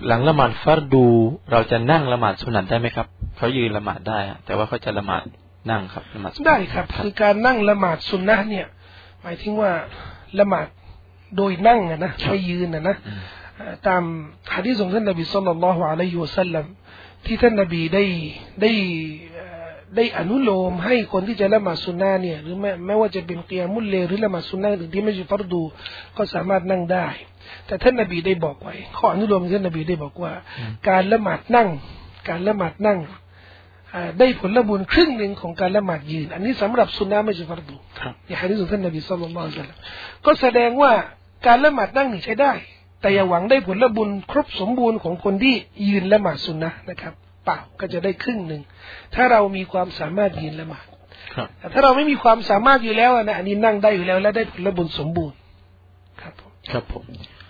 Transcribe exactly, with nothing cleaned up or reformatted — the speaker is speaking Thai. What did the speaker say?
หลังละหมาดฟัรดูเราจะนั่งละหมาดสุนัตได้ไหมครับเขายืนละหมาดได้แต่ว่าเขาจะละหมาดนั่งครับละหมาดได้ครับคือการนั่งละหมาดสุนนะเนี่ยหมายถึงว่าละหมาดโดยนั่งนะไม่ยืนนะนะตามหะดีษของท่านนบีศ็อลลัลลอฮุอะลัยฮิวะซัลลัมที่ท่านนบีได้ได้ได้อนุโลมให้คนที่จะละหมาดสุนนะเนี่ยหรือแม้แม้ว่าจะเป็นกิยามุลเลลหรือละหมาดสุนนะหรือที่ไม่ใช่ฟัรดูก็สามารถนั่งได้แต่ท่านนบีได้บอกไว้ข้ออนุโลมท่านนบีได้บอกว่าการละหมาดนั่งการละหมาดนั่งได้ผลบุญครึ่งหนึ่งของการละหมาดยืนอันนี้สำหรับสุนนะไม่ใช่ฟัรดูในหะดีษของท่านนบีศ็อลลัลลอฮุอะลัยฮิวะซัลลัมก็แสดงว่าการละหมาดนั่งนี่ใช้ได้แต่อย่าหวังได้ผลบุญครบสมบูรณ์ของคนที่ยืนละหมาดสุนนะนะครับเปล่าก็จะได้ครึ่งหนึ่งถ้าเรามีความสามารถยืนละหมาดแต่ถ้าเราไม่มีความสามารถอยู่แล้วนะอันนี้นั่งได้อยู่แล้วและได้ผลบุญสมบูรณ์ครับผมครับผม